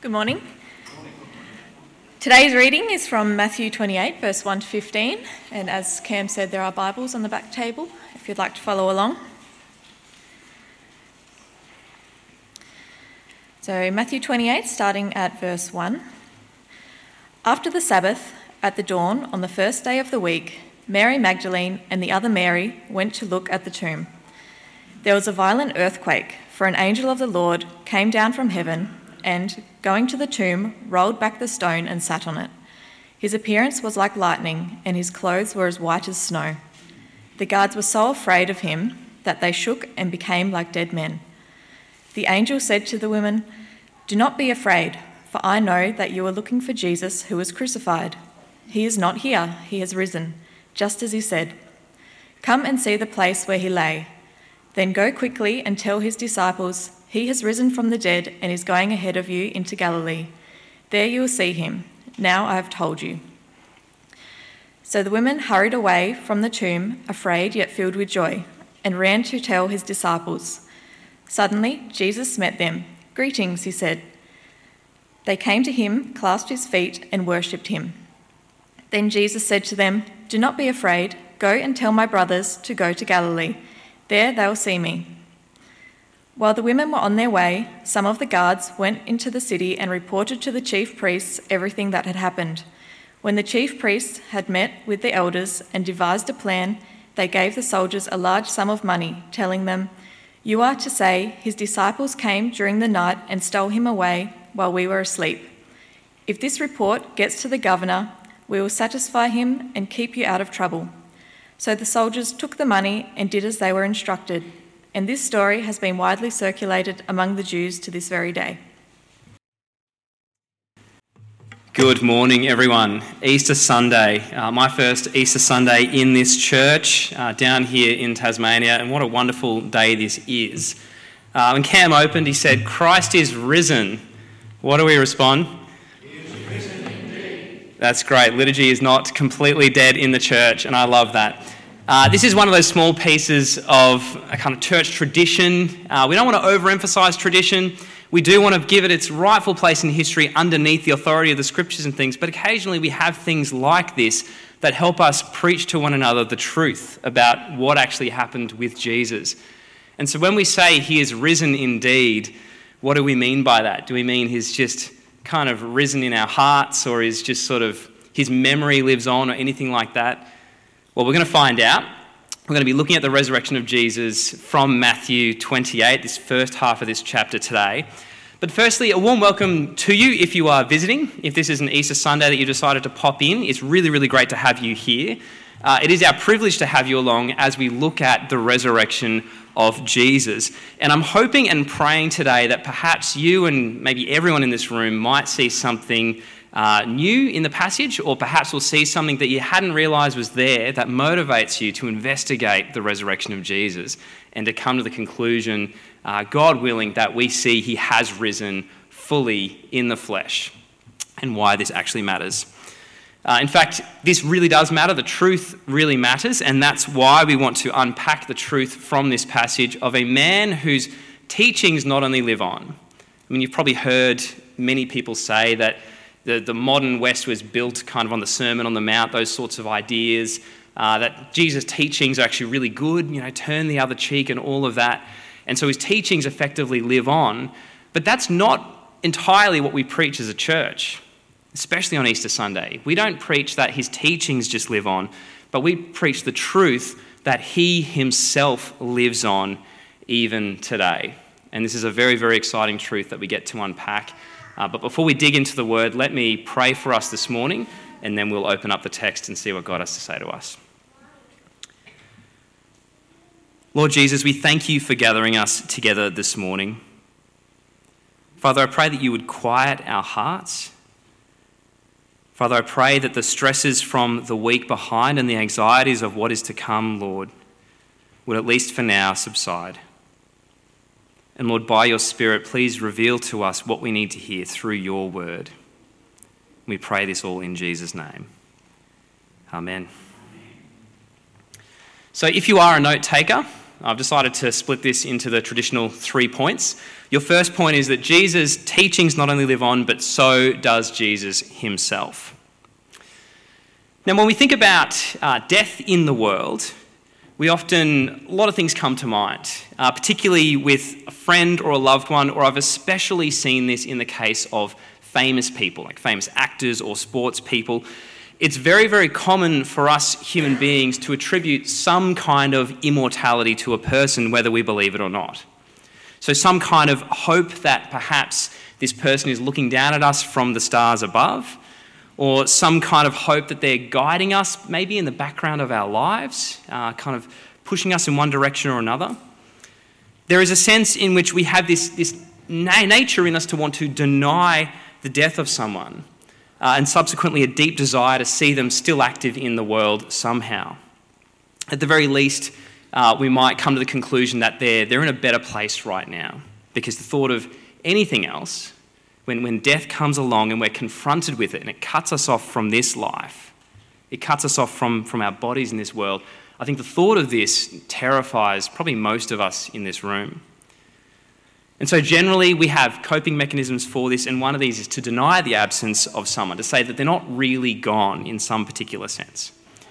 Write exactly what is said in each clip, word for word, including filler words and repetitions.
Good morning. Today's reading is from Matthew twenty-eight, verse one to fifteen, and as Cam said, there are Bibles on the back table if you'd like to follow along. So Matthew twenty-eight, starting at verse one. After the Sabbath, at the dawn on the first day of the week, Mary Magdalene and the other Mary went to look at the tomb. There was a violent earthquake, for an angel of the Lord came down from heaven and, going to the tomb, rolled back the stone and sat on it. His appearance was like lightning, and his clothes were as white as snow. The guards were so afraid of him that they shook and became like dead men. The angel said to the women, "Do not be afraid, for I know that you are looking for Jesus who was crucified. He is not here, he has risen, just as he said. Come and see the place where he lay. Then go quickly and tell his disciples, he has risen from the dead and is going ahead of you into Galilee. There you will see him. Now I have told you." So the women hurried away from the tomb, afraid yet filled with joy, and ran to tell his disciples. Suddenly Jesus met them. "Greetings," he said. They came to him, clasped his feet, and worshipped him. Then Jesus said to them, "Do not be afraid. Go and tell my brothers to go to Galilee. There they will see me." While the women were on their way, some of the guards went into the city and reported to the chief priests everything that had happened. When the chief priests had met with the elders and devised a plan, they gave the soldiers a large sum of money, telling them, "You are to say, his disciples came during the night and stole him away while we were asleep. If this report gets to the governor, we will satisfy him and keep you out of trouble." So the soldiers took the money and did as they were instructed. And this story has been widely circulated among the Jews to this very day. Good morning, everyone. Easter Sunday, uh, my first Easter Sunday in this church uh, down here in Tasmania, and what a wonderful day this is. Uh, when Cam opened, he said, "Christ is risen." What do we respond? He is risen indeed. That's great. Liturgy is not completely dead in the church, and I love that. Uh, this is one of those small pieces of a kind of church tradition. Uh, we don't want to overemphasize tradition. We do want to give it its rightful place in history underneath the authority of the scriptures and things, but occasionally we have things like this that help us preach to one another the truth about what actually happened with Jesus. And so when we say he is risen indeed, what do we mean by that? Do we mean he's just kind of risen in our hearts, or is just sort of his memory lives on, or anything like that? Well, we're going to find out. We're going to be looking at the resurrection of Jesus from Matthew twenty-eight, this first half of this chapter today. But firstly, a warm welcome to you if you are visiting. If this is an Easter Sunday that you decided to pop in, it's really, really great to have you here. Uh, it is our privilege to have you along as we look at the resurrection of Jesus. And I'm hoping and praying today that perhaps you and maybe everyone in this room might see something Uh, new in the passage, or perhaps we'll see something that you hadn't realised was there that motivates you to investigate the resurrection of Jesus and to come to the conclusion, uh, God willing, that we see he has risen fully in the flesh, and why this actually matters. Uh, in fact, this really does matter. The truth really matters, and that's why we want to unpack the truth from this passage of a man whose teachings not only live on. I mean, you've probably heard many people say that The, the modern West was built kind of on the Sermon on the Mount, those sorts of ideas, uh, that Jesus' teachings are actually really good, you know, turn the other cheek and all of that. And so his teachings effectively live on. But that's not entirely what we preach as a church, especially on Easter Sunday. We don't preach that his teachings just live on, but we preach the truth that he himself lives on even today. And this is a very, very exciting truth that we get to unpack. Uh, but before we dig into the word, let me pray for us this morning, and then we'll open up the text and see what God has to say to us. Lord Jesus, we thank you for gathering us together this morning. Father, I pray that you would quiet our hearts. Father, I pray that the stresses from the week behind and the anxieties of what is to come, Lord, would at least for now subside. And Lord, by your Spirit, please reveal to us what we need to hear through your word. We pray this all in Jesus' name. Amen. So if you are a note taker, I've decided to split this into the traditional three points. Your first point is that Jesus' teachings not only live on, but so does Jesus himself. Now, when we think about uh, death in the world, we often, a lot of things come to mind, uh, particularly with a friend or a loved one, or I've especially seen this in the case of famous people, like famous actors or sports people. It's very, very common for us human beings to attribute some kind of immortality to a person, whether we believe it or not. So some kind of hope that perhaps this person is looking down at us from the stars above, or some kind of hope that they're guiding us maybe in the background of our lives, uh, kind of pushing us in one direction or another. There is a sense in which we have this, this na- nature in us to want to deny the death of someone, uh, and subsequently a deep desire to see them still active in the world somehow. At the very least, uh, we might come to the conclusion that they're, they're in a better place right now, because the thought of anything else, when, when death comes along and we're confronted with it and it cuts us off from this life, it cuts us off from, from our bodies in this world, I think the thought of this terrifies probably most of us in this room. And so generally we have coping mechanisms for this, and one of these is to deny the absence of someone, to say that they're not really gone in some particular sense.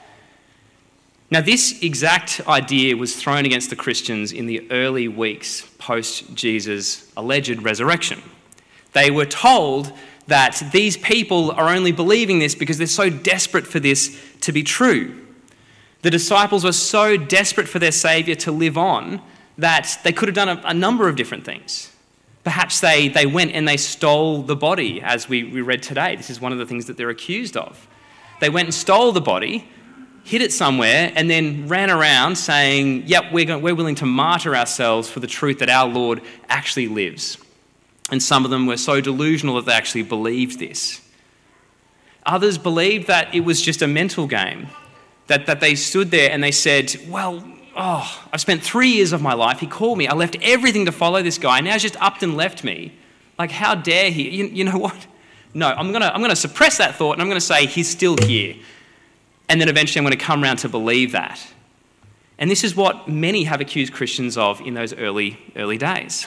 Now, this exact idea was thrown against the Christians in the early weeks post Jesus' alleged resurrection. They were told that these people are only believing this because they're so desperate for this to be true. The disciples were so desperate for their Saviour to live on that they could have done a, a number of different things. Perhaps they, they went and they stole the body, as we, we read today. This is one of the things that they're accused of. They went and stole the body, hid it somewhere, and then ran around saying, yep, we're, going, we're willing to martyr ourselves for the truth that our Lord actually lives. And some of them were so delusional that they actually believed this. Others believed that it was just a mental game, that, that they stood there and they said, well, oh, I've spent three years of my life. He called me. I left everything to follow this guy. Now he's just upped and left me. Like, how dare he? You, you know what? No, I'm going to I'm gonna suppress that thought, and I'm going to say he's still here. And then eventually I'm going to come around to believe that. And this is what many have accused Christians of in those early, early days.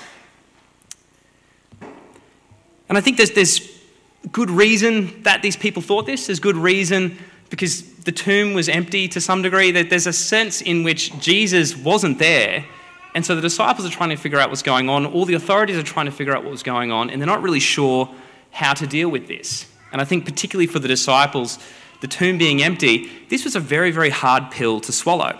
And I think there's, there's good reason that these people thought this. There's good reason because the tomb was empty to some degree. There's a sense in which Jesus wasn't there, and so the disciples are trying to figure out what's going on. All the authorities are trying to figure out what was going on, and they're not really sure how to deal with this. And I think particularly for the disciples, the tomb being empty, this was a very, very hard pill to swallow.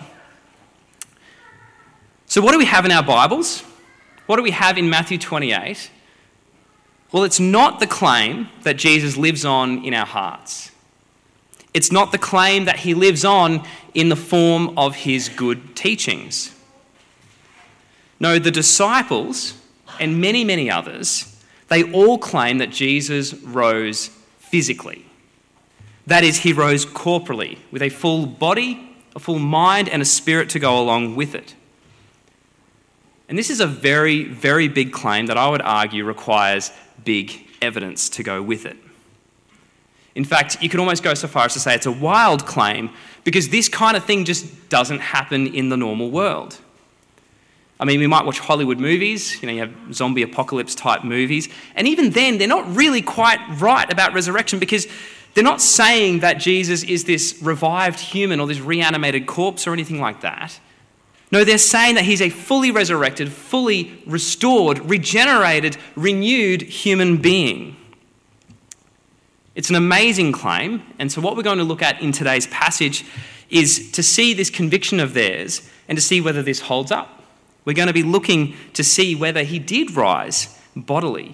So what do we have in our Bibles? What do we have in Matthew twenty-eight? Well, it's not the claim that Jesus lives on in our hearts. It's not the claim that he lives on in the form of his good teachings. No, the disciples and many, many others, they all claim that Jesus rose physically. That is, he rose corporally, with a full body, a full mind, and a spirit to go along with it. And this is a very, very big claim that I would argue requires big evidence to go with it. In fact, you could almost go so far as to say it's a wild claim because this kind of thing just doesn't happen in the normal world. I mean, we might watch Hollywood movies, you know, you have zombie apocalypse type movies, and even then they're not really quite right about resurrection because they're not saying that Jesus is this revived human or this reanimated corpse or anything like that. No, they're saying that he's a fully resurrected, fully restored, regenerated, renewed human being. It's an amazing claim, and so what we're going to look at in today's passage is to see this conviction of theirs and to see whether this holds up. We're going to be looking to see whether he did rise bodily.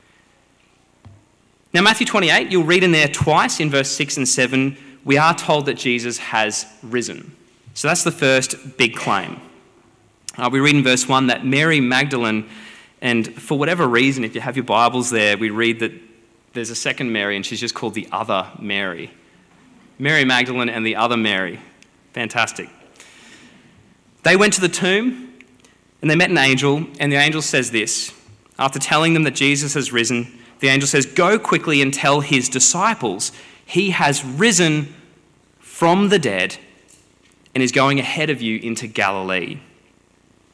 Now, Matthew twenty-eight, you'll read in there twice in verse six and seven, we are told that Jesus has risen. So that's the first big claim. Uh, we read in verse one that Mary Magdalene, and for whatever reason, if you have your Bibles there, we read that there's a second Mary and she's just called the other Mary. Mary Magdalene and the other Mary. Fantastic. They went to the tomb and they met an angel, and the angel says this. After telling them that Jesus has risen, the angel says, "Go quickly and tell his disciples he has risen from the dead and is going ahead of you into Galilee.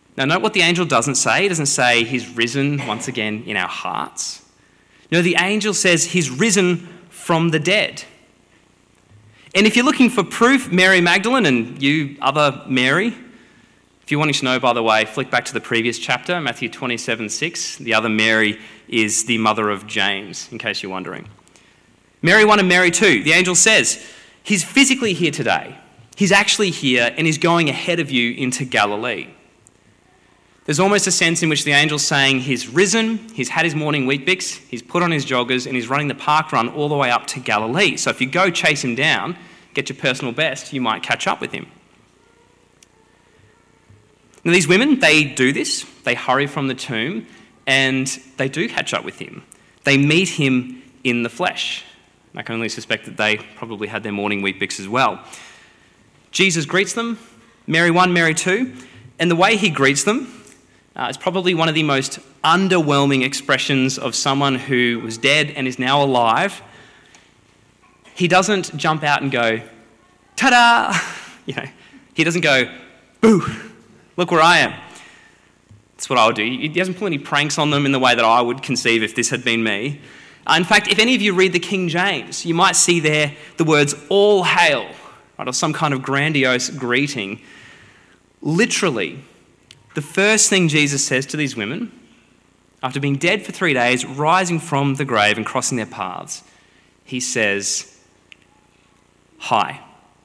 Now, note what the angel doesn't say. He doesn't say he's risen once again in our hearts. No, the angel says he's risen from the dead. And if you're looking for proof, Mary Magdalene and you other Mary, if you're wanting to know, by the way, flick back to the previous chapter, Matthew twenty-seven six. The other Mary is the mother of James, in case you're wondering. Mary one and Mary two, the angel says, he's physically here today. He's actually here and he's going ahead of you into Galilee. There's almost a sense in which the angel's saying he's risen, he's had his morning Weet-Bix, he's put on his joggers and he's running the park run all the way up to Galilee. So if you go chase him down, get your personal best, you might catch up with him. Now these women, they do this. They hurry from the tomb and they do catch up with him. They meet him in the flesh. I can only suspect that they probably had their morning Weet-Bix as well. Jesus greets them, Mary one, Mary two, and the way he greets them uh, is probably one of the most underwhelming expressions of someone who was dead and is now alive. He doesn't jump out and go, ta-da! You know, he doesn't go, boo, look where I am. That's what I would do. He doesn't pull any pranks on them in the way that I would conceive if this had been me. Uh, in fact, if any of you read the King James, you might see there the words, all hail, right, or some kind of grandiose greeting. Literally, the first thing Jesus says to these women, after being dead for three days, rising from the grave and crossing their paths, he says, hi.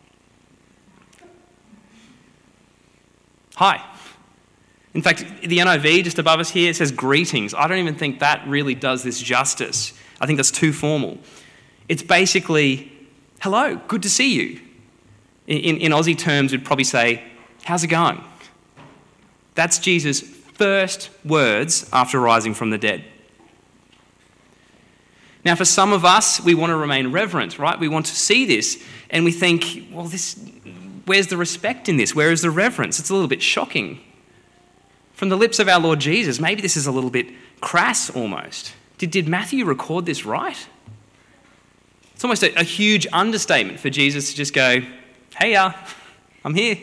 Hi. In fact, the N I V just above us here, it says greetings. I don't even think that really does this justice. I think that's too formal. It's basically, hello, good to see you. In, in Aussie terms, we'd probably say, how's it going? That's Jesus' first words after rising from the dead. Now, for some of us, we want to remain reverent, right? We want to see this, and we think, well, this, where's the respect in this? Where is the reverence? It's a little bit shocking. From the lips of our Lord Jesus, maybe this is a little bit crass almost. Did, did Matthew record this right? It's almost a, a huge understatement for Jesus to just go, hey, uh, I'm here.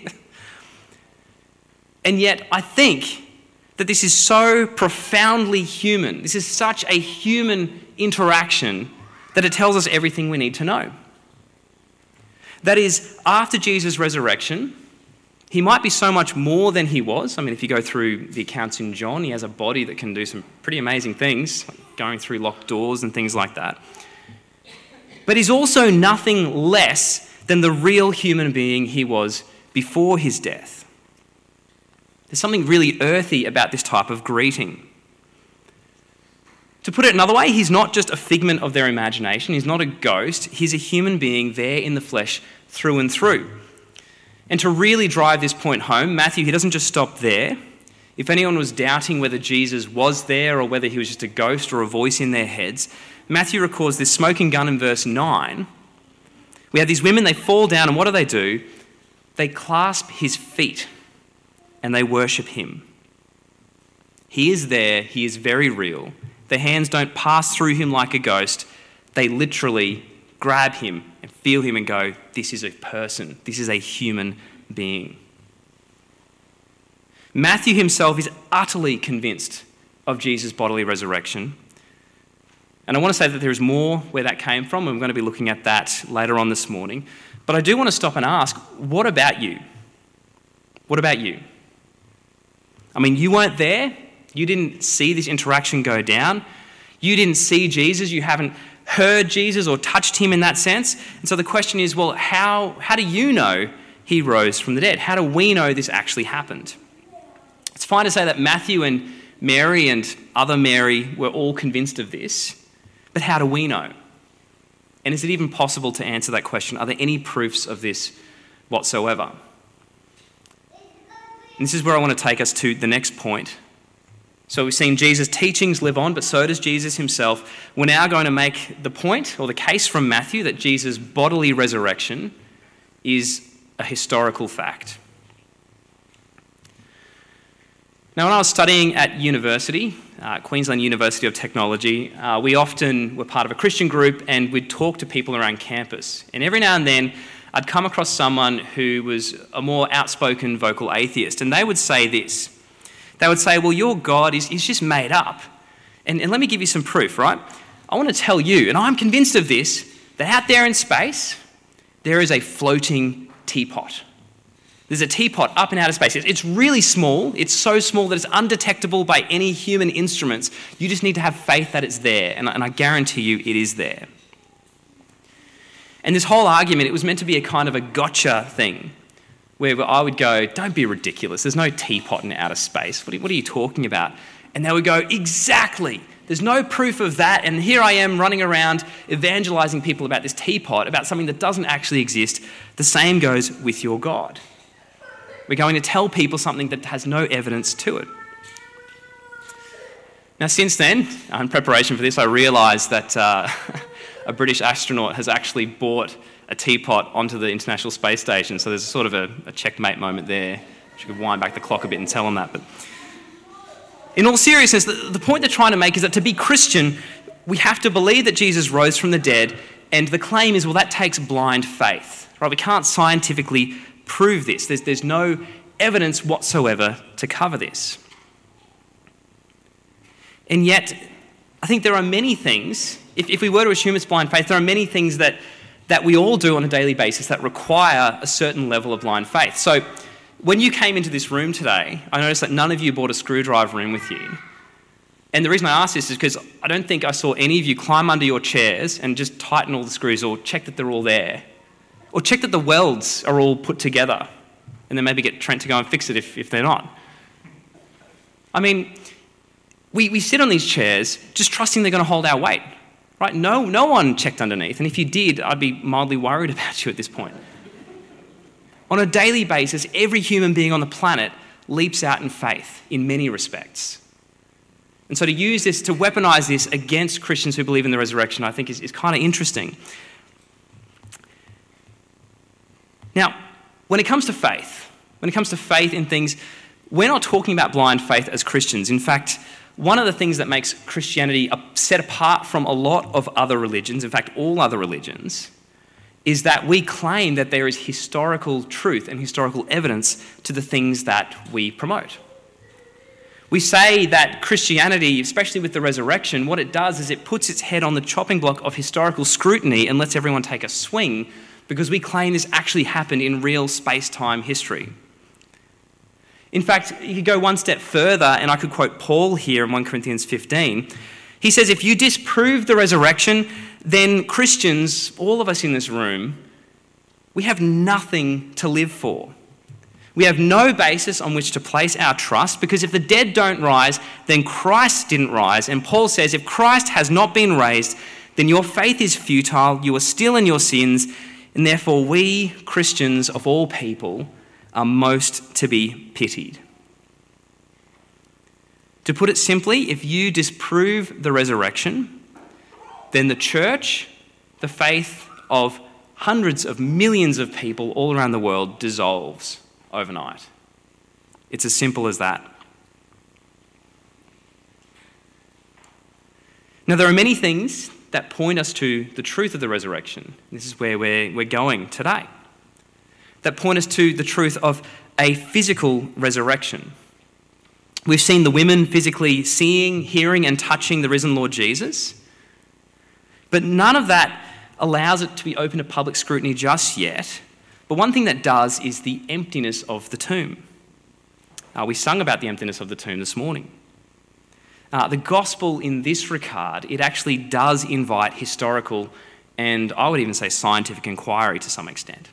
And yet I think that this is so profoundly human. This is such a human interaction that it tells us everything we need to know. That is, after Jesus' resurrection, he might be so much more than he was. I mean, if you go through the accounts in John, he has a body that can do some pretty amazing things, like going through locked doors and things like that. But he's also nothing less than the real human being he was before his death. There's something really earthy about this type of greeting. To put it another way, he's not just a figment of their imagination. He's not a ghost. He's a human being there in the flesh through and through. And to really drive this point home, Matthew, he doesn't just stop there. If anyone was doubting whether Jesus was there or whether he was just a ghost or a voice in their heads, Matthew records this smoking gun in verse nine. We have these women, they fall down, and what do they do? They clasp his feet and they worship him. He is there, he is very real. Their hands don't pass through him like a ghost. They literally grab him and feel him and go, this is a person, this is a human being. Matthew himself is utterly convinced of Jesus' bodily resurrection. And I want to say that there is more where that came from, and we're going to be looking at that later on this morning. But I do want to stop and ask, what about you? What about you? I mean, you weren't there. You didn't see this interaction go down. You didn't see Jesus. You haven't heard Jesus or touched him in that sense. And so the question is, well, how, how do you know he rose from the dead? How do we know this actually happened? It's fine to say that Matthew and Mary and other Mary were all convinced of this, but how do we know? And is it even possible to answer that question? Are there any proofs of this whatsoever? And this is where I want to take us to the next point. So we've seen Jesus' teachings live on, but so does Jesus himself. We're now going to make the point, or the case from Matthew, that Jesus' bodily resurrection is a historical fact. Now, when I was studying at university, uh, Queensland University of Technology, uh, we often were part of a Christian group and we'd talk to people around campus. And every now and then, I'd come across someone who was a more outspoken vocal atheist, and they would say this: they would say, well, your God is, is just made up. And, and let me give you some proof, right? I want to tell you, and I'm convinced of this, that out there in space, there is a floating teapot. There's a teapot up in outer space. It's really small. It's so small that it's undetectable by any human instruments. You just need to have faith that it's there, and, and I guarantee you it is there. And this whole argument, it was meant to be a kind of a gotcha thing, where I would go, don't be ridiculous. There's no teapot in outer space. What are, what are you talking about? And they would go, exactly. There's no proof of that, and here I am running around evangelizing people about this teapot, about something that doesn't actually exist. The same goes with your God. We're going to tell people something that has no evidence to it. Now, since then, in preparation for this, I realised that uh, a British astronaut has actually brought a teapot onto the International Space Station, so there's sort of a, a checkmate moment there. You could wind back the clock a bit and tell them that. But in all seriousness, the, the point they're trying to make is that to be Christian, we have to believe that Jesus rose from the dead, and the claim is, well, that takes blind faith. Right? We can't scientifically prove this. There's, there's no evidence whatsoever to cover this. And yet, I think there are many things, if, if we were to assume it's blind faith, there are many things that, that we all do on a daily basis that require a certain level of blind faith. So when you came into this room today, I noticed that none of you brought a screwdriver in with you. And the reason I ask this is because I don't think I saw any of you climb under your chairs and just tighten all the screws or check that they're all there. Or check that the welds are all put together, and then maybe get Trent to go and fix it if, if they're not. I mean, we, we sit on these chairs just trusting they're going to hold our weight, right? No, no one checked underneath, and if you did, I'd be mildly worried about you at this point. On a daily basis, every human being on the planet leaps out in faith in many respects. And so to use this, to weaponize this against Christians who believe in the resurrection, I think is, is kind of interesting. Now, when it comes to faith, when it comes to faith in things, we're not talking about blind faith as Christians. In fact, one of the things that makes Christianity set apart from a lot of other religions, in fact, all other religions, is that we claim that there is historical truth and historical evidence to the things that we promote. We say that Christianity, especially with the resurrection, what it does is it puts its head on the chopping block of historical scrutiny and lets everyone take a swing, because we claim this actually happened in real space-time history. In fact, you could go one step further, and I could quote Paul here in First Corinthians fifteen. He says, if you disprove the resurrection, then Christians, all of us in this room, we have nothing to live for. We have no basis on which to place our trust, because if the dead don't rise, then Christ didn't rise. And Paul says, if Christ has not been raised, then your faith is futile, you are still in your sins, and therefore we, Christians of all people, are most to be pitied. To put it simply, if you disprove the resurrection, then the church, the faith of hundreds of millions of people all around the world, dissolves overnight. It's as simple as that. Now, there are many things that point us to the truth of the resurrection. This is where we're, we're going today. That point us to the truth of a physical resurrection. We've seen the women physically seeing, hearing, and touching the risen Lord Jesus. But none of that allows it to be open to public scrutiny just yet. But one thing that does is the emptiness of the tomb. Uh, we sung about the emptiness of the tomb this morning. Uh, the gospel in this regard, it actually does invite historical and I would even say scientific inquiry to some extent.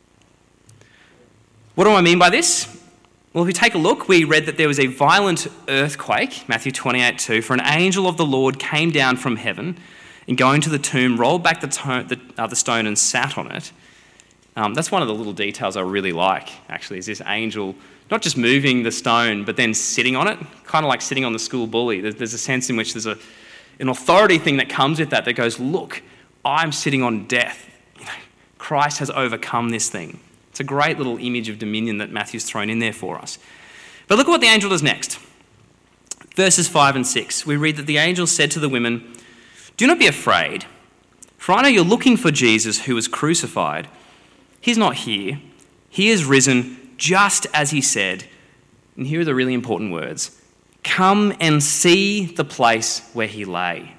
What do I mean by this? Well, if we take a look, we read that there was a violent earthquake, Matthew twenty-eight two, for an angel of the Lord came down from heaven and going to the tomb, rolled back the, to- the, uh, the stone and sat on it. Um, that's one of the little details I really like, actually, is this angel not just moving the stone, but then sitting on it, kind of like sitting on the school bully. There's, there's a sense in which there's a, an authority thing that comes with that that goes, look, I'm sitting on death. You know, Christ has overcome this thing. It's a great little image of dominion that Matthew's thrown in there for us. But look at what the angel does next. Verses five and six, we read that the angel said to the women, do not be afraid, for I know you're looking for Jesus who was crucified. He's not here. He is risen just as he said. And here are the really important words. Come and see the place where he lay.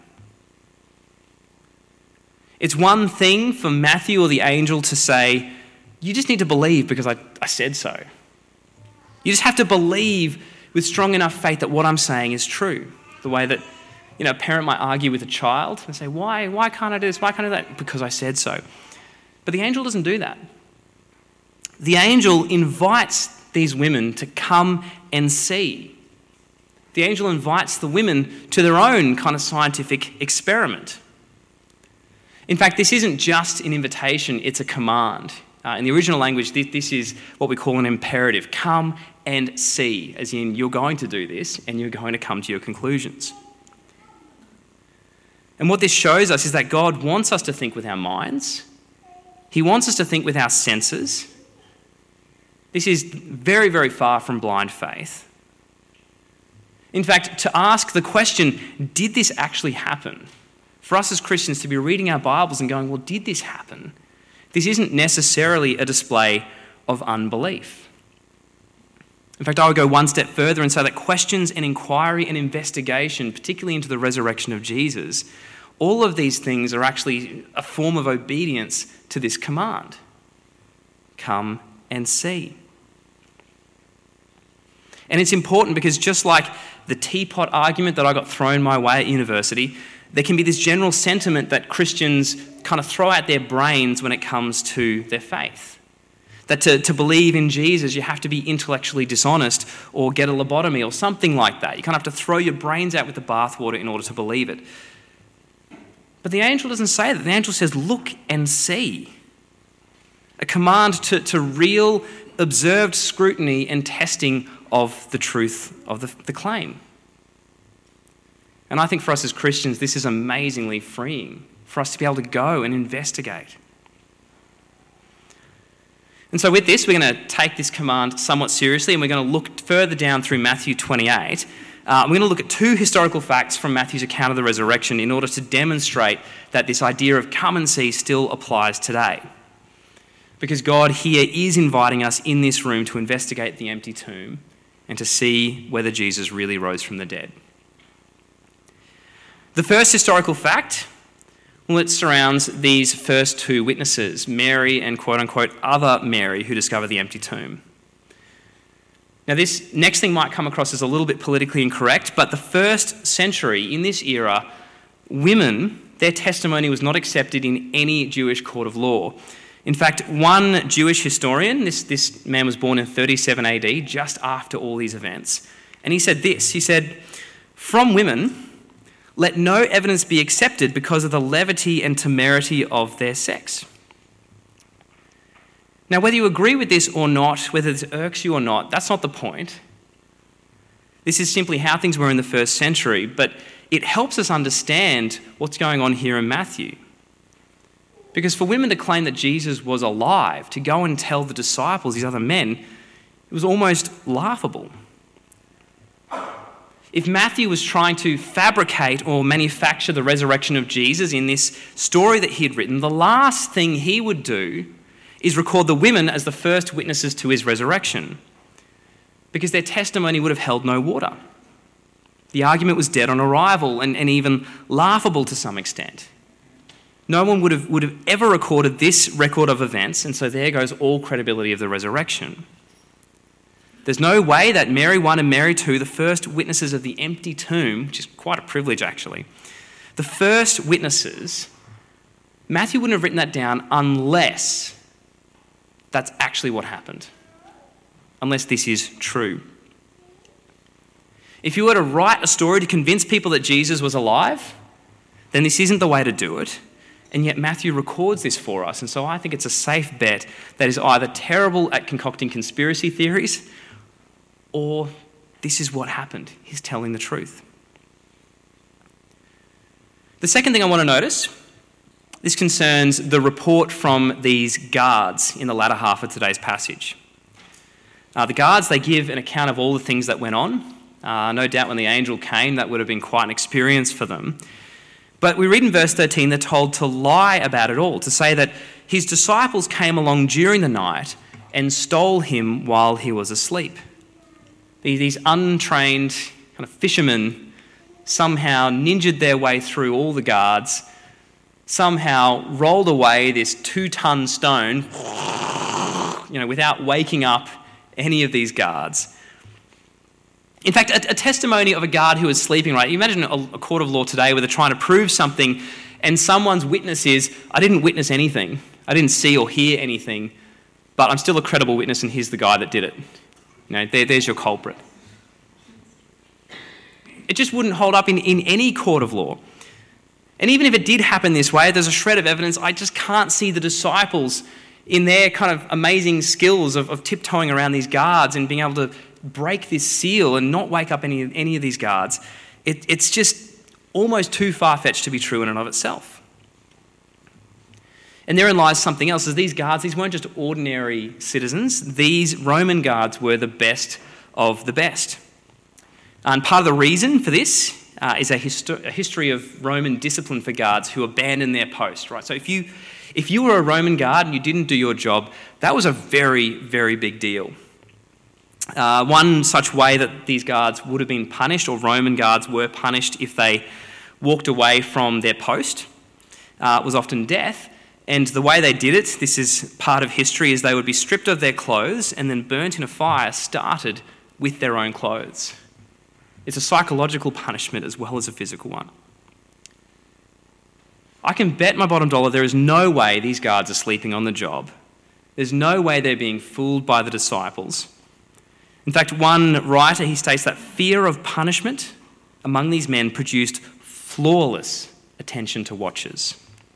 It's one thing for Matthew or the angel to say, you just need to believe because I, I said so. You just have to believe with strong enough faith that what I'm saying is true. The way that, you know, a parent might argue with a child and say, why, why can't I do this? Why can't I do that? Because I said so. But the angel doesn't do that. The angel invites these women to come and see. The angel invites the women to their own kind of scientific experiment. In fact, this isn't just an invitation, it's a command. Uh, in the original language, this, this is what we call an imperative. Come and see, as in you're going to do this and you're going to come to your conclusions. And what this shows us is that God wants us to think with our minds. He wants us to think with our senses. This is very, very far from blind faith. In fact, to ask the question, did this actually happen? For us as Christians to be reading our Bibles and going, well, did this happen? This isn't necessarily a display of unbelief. In fact, I would go one step further and say that questions and inquiry and investigation, particularly into the resurrection of Jesus, all of these things are actually a form of obedience to this command. Come and see. And it's important because just like the teapot argument that I got thrown my way at university, there can be this general sentiment that Christians kind of throw out their brains when it comes to their faith. That to, to believe in Jesus, you have to be intellectually dishonest or get a lobotomy or something like that. You kind of have to throw your brains out with the bathwater in order to believe it. But the angel doesn't say that. The angel says, look and see. A command to, to real, observed scrutiny and testing of the truth of the, the claim. And I think for us as Christians, this is amazingly freeing for us to be able to go and investigate. And so with this, we're going to take this command somewhat seriously, and we're going to look further down through Matthew twenty-eight. Uh, we're going to look at two historical facts from Matthew's account of the resurrection in order to demonstrate that this idea of come and see still applies today. Because God here is inviting us in this room to investigate the empty tomb and to see whether Jesus really rose from the dead. The first historical fact, well, it surrounds these first two witnesses, Mary and quote-unquote other Mary who discovered the empty tomb. Now, this next thing might come across as a little bit politically incorrect, but the first century, in this era, women, their testimony was not accepted in any Jewish court of law. In fact, one Jewish historian, this, this man was born in thirty-seven A D, just after all these events, and he said this, he said, "From women, let no evidence be accepted because of the levity and temerity of their sex." Now, whether you agree with this or not, whether this irks you or not, that's not the point. This is simply how things were in the first century, but it helps us understand what's going on here in Matthew. Because for women to claim that Jesus was alive, to go and tell the disciples, these other men, it was almost laughable. If Matthew was trying to fabricate or manufacture the resurrection of Jesus in this story that he had written, the last thing he would do is record the women as the first witnesses to his resurrection, because their testimony would have held no water. The argument was dead on arrival and, and even laughable to some extent. No one would have, would have ever recorded this record of events, and so there goes all credibility of the resurrection. There's no way that Mary one and Mary two, the first witnesses of the empty tomb, which is quite a privilege actually, the first witnesses, Matthew wouldn't have written that down unless that's actually what happened, unless this is true. If you were to write a story to convince people that Jesus was alive, then this isn't the way to do it. And yet Matthew records this for us. And so I think it's a safe bet that is either terrible at concocting conspiracy theories or this is what happened. He's telling the truth. The second thing I want to notice, this concerns the report from these guards in the latter half of today's passage. Uh, the guards, they give an account of all the things that went on. Uh, no doubt when the angel came, that would have been quite an experience for them. But we read in verse thirteen, they're told to lie about it all, to say that his disciples came along during the night and stole him while he was asleep. These untrained, kind of fishermen somehow ninjaed their way through all the guards, somehow rolled away this two-ton stone, you know, without waking up any of these guards. In fact, a, a testimony of a guard who was sleeping, right? You imagine a, a court of law today where they're trying to prove something and someone's witness is, I didn't witness anything. I didn't see or hear anything, but I'm still a credible witness and here's the guy that did it. You know, there, there's your culprit. It just wouldn't hold up in, in any court of law. And even if it did happen this way, there's a shred of evidence. I just can't see the disciples in their kind of amazing skills of, of tiptoeing around these guards and being able to break this seal and not wake up any, any of these guards. It, it's just almost too far-fetched to be true in and of itself. And therein lies something else, is these guards, these weren't just ordinary citizens. These Roman guards were the best of the best. And part of the reason for this uh, is a, histo- a history of Roman discipline for guards who abandoned their post, right? So if you if you were a Roman guard and you didn't do your job, that was a very, very big deal. Uh, one such way that these guards would have been punished, or Roman guards were punished if they walked away from their post, uh, was often death. And the way they did it, this is part of history, is they would be stripped of their clothes and then burnt in a fire started with their own clothes. It's a psychological punishment as well as a physical one. I can bet my bottom dollar there is no way these guards are sleeping on the job. There's no way they're being fooled by the disciples. In fact, one writer, he states that fear of punishment among these men produced flawless attention to watchers.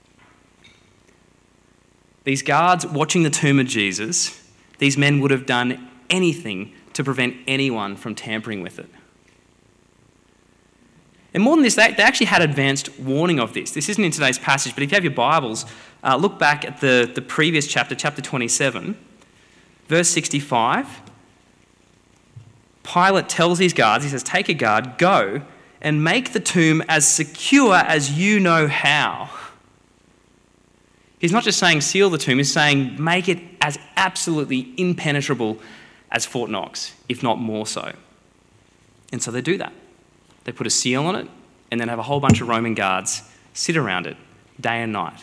These guards watching the tomb of Jesus, these men would have done anything to prevent anyone from tampering with it. And more than this, they, they actually had advanced warning of this. This isn't in today's passage, but if you have your Bibles, uh, look back at the, the previous chapter, chapter twenty-seven, verse sixty-five. Pilate tells these guards, he says, take a guard, go and make the tomb as secure as you know how. He's not just saying seal the tomb, he's saying make it as absolutely impenetrable as Fort Knox, if not more so. And so they do that. They put a seal on it and then have a whole bunch of Roman guards sit around it day and night.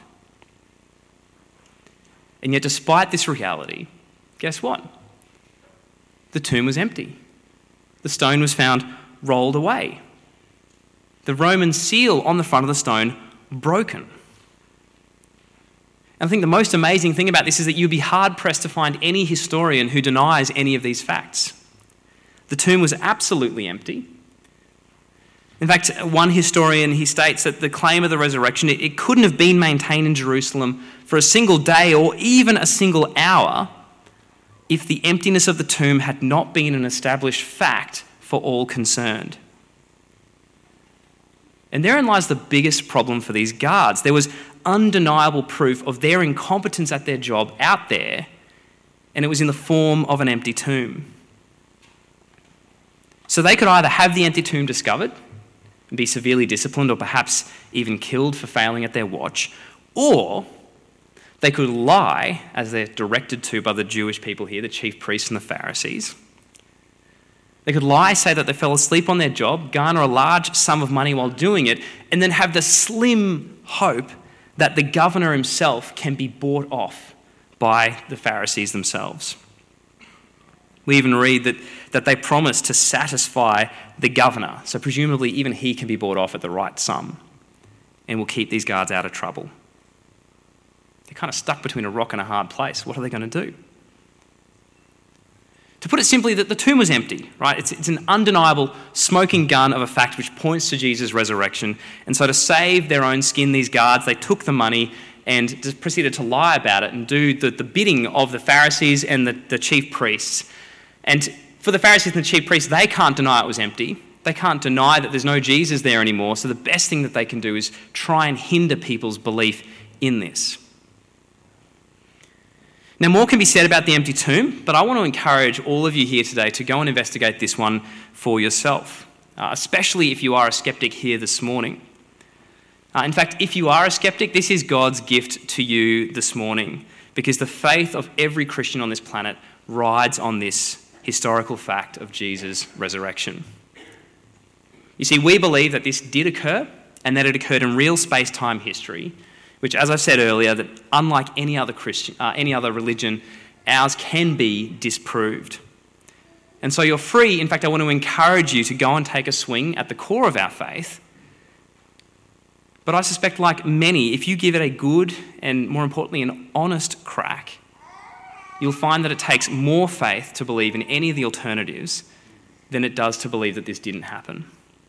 And yet despite this reality, guess what? The tomb was empty. The stone was found rolled away. The Roman seal on the front of the stone broken. And I think the most amazing thing about this is that you'd be hard-pressed to find any historian who denies any of these facts. The tomb was absolutely empty. In fact, one historian, he states that the claim of the resurrection, it, it couldn't have been maintained in Jerusalem for a single day or even a single hour if the emptiness of the tomb had not been an established fact for all concerned. And therein lies the biggest problem for these guards. There was undeniable proof of their incompetence at their job out there, and it was in the form of an empty tomb. So they could either have the empty tomb discovered and be severely disciplined or perhaps even killed for failing at their watch, or they could lie, as they're directed to by the Jewish people here, the chief priests and the Pharisees. They could lie, say that they fell asleep on their job, garner a large sum of money while doing it, and then have the slim hope that the governor himself can be bought off by the Pharisees themselves. We even read that, that they promise to satisfy the governor, so presumably even he can be bought off at the right sum and will keep these guards out of trouble. They're kind of stuck between a rock and a hard place. What are they going to do? To put it simply, that the tomb was empty, right? It's, it's an undeniable smoking gun of a fact which points to Jesus' resurrection. And so to save their own skin, these guards, they took the money and just proceeded to lie about it and do the, the bidding of the Pharisees and the, the chief priests. And for the Pharisees and the chief priests, they can't deny it was empty. They can't deny that there's no Jesus there anymore. So the best thing that they can do is try and hinder people's belief in this. Now, more can be said about the empty tomb, but I want to encourage all of you here today to go and investigate this one for yourself, uh, especially if you are a skeptic here this morning. Uh, in fact, if you are a skeptic, this is God's gift to you this morning, because the faith of every Christian on this planet rides on this historical fact of Jesus' resurrection. You see, we believe that this did occur and that it occurred in real space-time history, which, as I said earlier, that unlike any other Christian, uh, any other religion, ours can be disproved. And so you're free. In fact, I want to encourage you to go and take a swing at the core of our faith. But I suspect, like many, if you give it a good and, more importantly, an honest crack, you'll find that it takes more faith to believe in any of the alternatives than it does to believe that this didn't happen.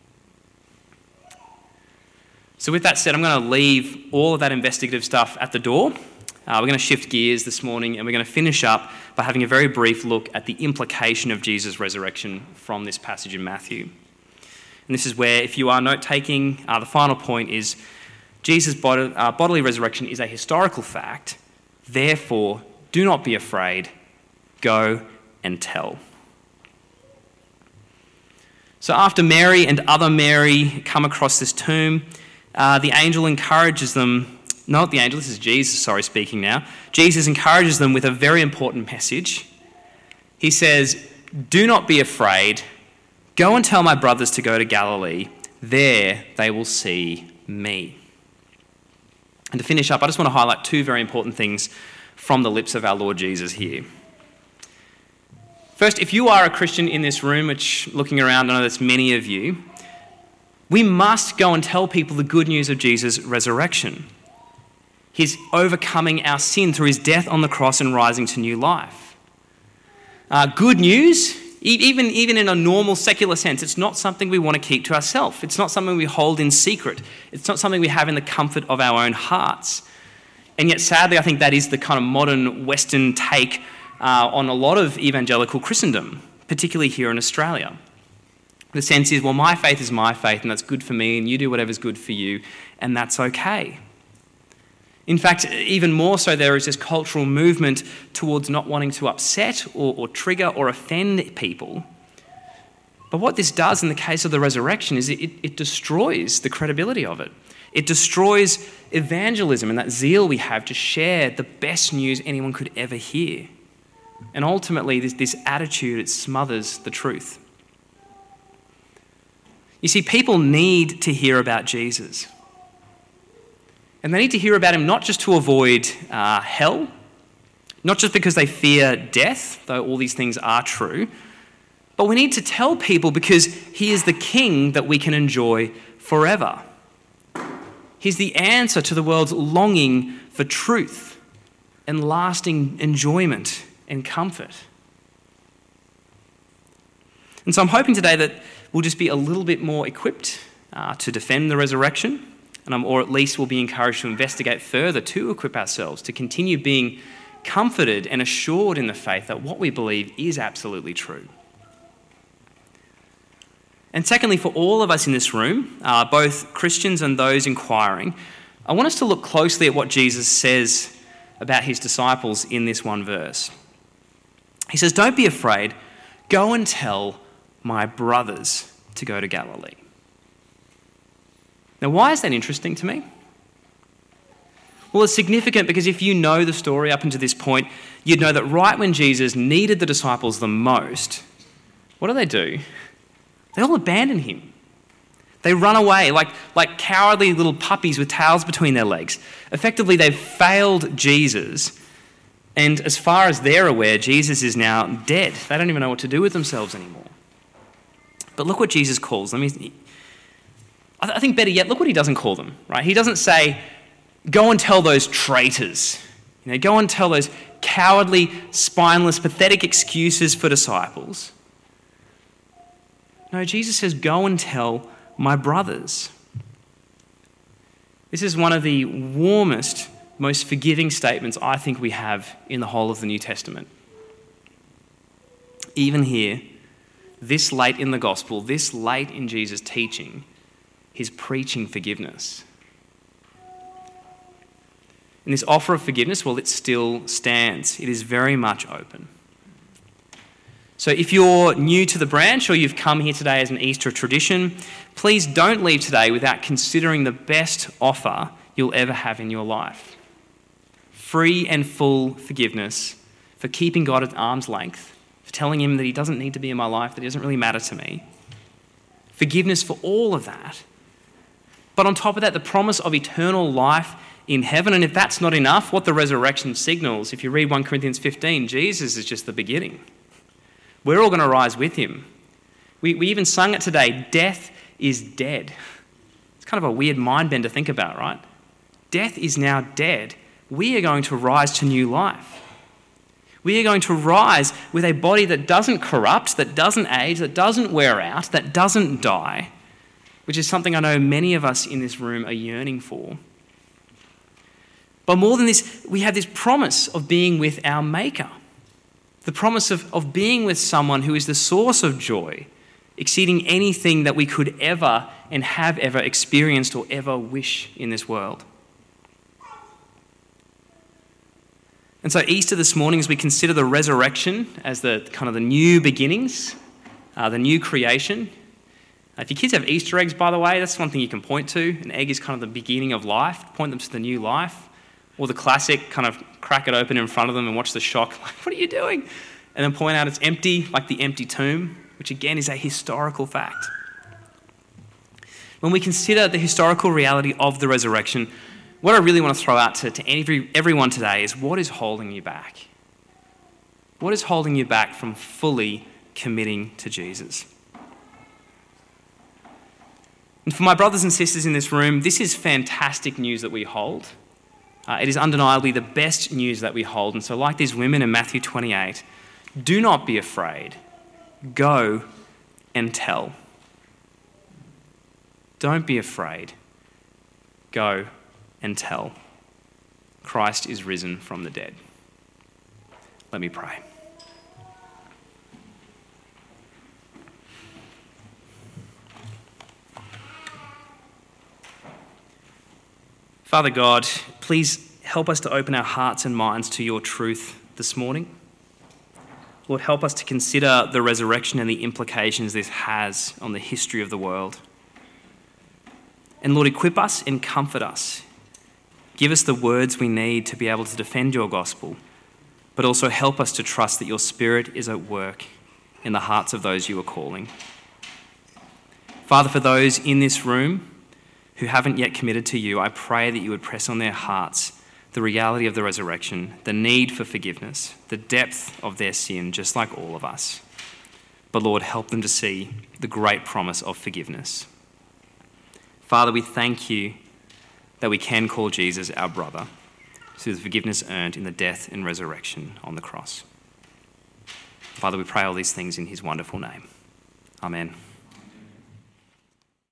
So with that said, I'm going to leave all of that investigative stuff at the door. Uh, we're going to shift gears this morning, and we're going to finish up by having a very brief look at the implication of Jesus' resurrection from this passage in Matthew. And this is where, if you are note-taking, uh, the final point is Jesus' bod- uh, bodily resurrection is a historical fact. Therefore, do not be afraid. Go and tell. So after Mary and other Mary come across this tomb, uh, the angel encourages them. Not the angel, this is Jesus, sorry, speaking now. Jesus encourages them with a very important message. He says, do not be afraid. Go and tell my brothers to go to Galilee. There they will see me. And to finish up, I just want to highlight two very important things from the lips of our Lord Jesus here. First, if you are a Christian in this room, which looking around, I know there's many of you, we must go and tell people the good news of Jesus' resurrection. His overcoming our sin through his death on the cross and rising to new life. Uh, good news, even, even in a normal secular sense, it's not something we want to keep to ourselves. It's not something we hold in secret. It's not something we have in the comfort of our own hearts. And yet, sadly, I think that is the kind of modern Western take uh, on a lot of evangelical Christendom, particularly here in Australia. The sense is, well, my faith is my faith, and that's good for me, and you do whatever's good for you, and that's okay. In fact, even more so, there is this cultural movement towards not wanting to upset or, or trigger or offend people. But what this does in the case of the resurrection is it, it destroys the credibility of it. It destroys evangelism and that zeal we have to share the best news anyone could ever hear. And ultimately, this, this attitude, it smothers the truth. You see, people need to hear about Jesus. And they need to hear about him not just to avoid uh, hell, not just because they fear death, though all these things are true, but we need to tell people because he is the king that we can enjoy forever. He's the answer to the world's longing for truth and lasting enjoyment and comfort. And so I'm hoping today that we'll just be a little bit more equipped uh, to defend the resurrection. And or at least we'll be encouraged to investigate further to equip ourselves, to continue being comforted and assured in the faith that what we believe is absolutely true. And secondly, for all of us in this room, uh, both Christians and those inquiring, I want us to look closely at what Jesus says about his disciples in this one verse. He says, don't be afraid, go and tell my brothers to go to Galilee. Now, why is that interesting to me? Well, it's significant because if you know the story up until this point, you'd know that right when Jesus needed the disciples the most, what do they do? They all abandon him. They run away like, like cowardly little puppies with tails between their legs. Effectively, they've failed Jesus, and as far as they're aware, Jesus is now dead. They don't even know what to do with themselves anymore. But look what Jesus calls them. He's, I think better yet, look what he doesn't call them, right? He doesn't say, go and tell those traitors. You know, go and tell those cowardly, spineless, pathetic excuses for disciples. No, Jesus says, go and tell my brothers. This is one of the warmest, most forgiving statements I think we have in the whole of the New Testament. Even here, this late in the gospel, this late in Jesus' teaching, he's preaching forgiveness. And this offer of forgiveness, well, it still stands. It is very much open. So if you're new to the branch or you've come here today as an Easter tradition, please don't leave today without considering the best offer you'll ever have in your life. Free and full forgiveness for keeping God at arm's length, for telling him that he doesn't need to be in my life, that he doesn't really matter to me. forgiveness for all of that. But on top of that, the promise of eternal life in heaven. And if that's not enough, what the resurrection signals, if you read First Corinthians fifteen, Jesus is just the beginning. We're all going to rise with him. We, we even sung it today, death is dead. It's kind of a weird mind bend to think about, right? Death is now dead. We are going to rise to new life. We are going to rise with a body that doesn't corrupt, that doesn't age, that doesn't wear out, that doesn't die, which is something I know many of us in this room are yearning for. But more than this, we have this promise of being with our Maker, the promise of, of being with someone who is the source of joy, exceeding anything that we could ever and have ever experienced or ever wish in this world. And so Easter this morning, as we consider the resurrection as the kind of the new beginnings, uh, the new creation. Uh, if your kids have Easter eggs, by the way, that's one thing you can point to. An egg is kind of the beginning of life. Point them to the new life. Or the classic, kind of crack it open in front of them and watch the shock. Like, what are you doing? And then point out it's empty, like the empty tomb, which again is a historical fact. When we consider the historical reality of the resurrection, what I really want to throw out to, to every, everyone today is, what is holding you back? What is holding you back from fully committing to Jesus? And for my brothers and sisters in this room, this is fantastic news that we hold. Uh, it is undeniably the best news that we hold. And so like these women in Matthew twenty-eight, do not be afraid. Go and tell. Don't be afraid. Go and tell. Christ is risen from the dead. Let me pray. Father God, please help us to open our hearts and minds to your truth this morning. Lord, help us to consider the resurrection and the implications this has on the history of the world. And Lord, equip us and comfort us. Give us the words we need to be able to defend your gospel, but also help us to trust that your Spirit is at work in the hearts of those you are calling. Father, for those in this room who haven't yet committed to you, I pray that you would press on their hearts the reality of the resurrection, the need for forgiveness, the depth of their sin, just like all of us. But Lord, help them to see the great promise of forgiveness. Father, we thank you that we can call Jesus our brother through the forgiveness earned in the death and resurrection on the cross. Father, we pray all these things in his wonderful name. Amen.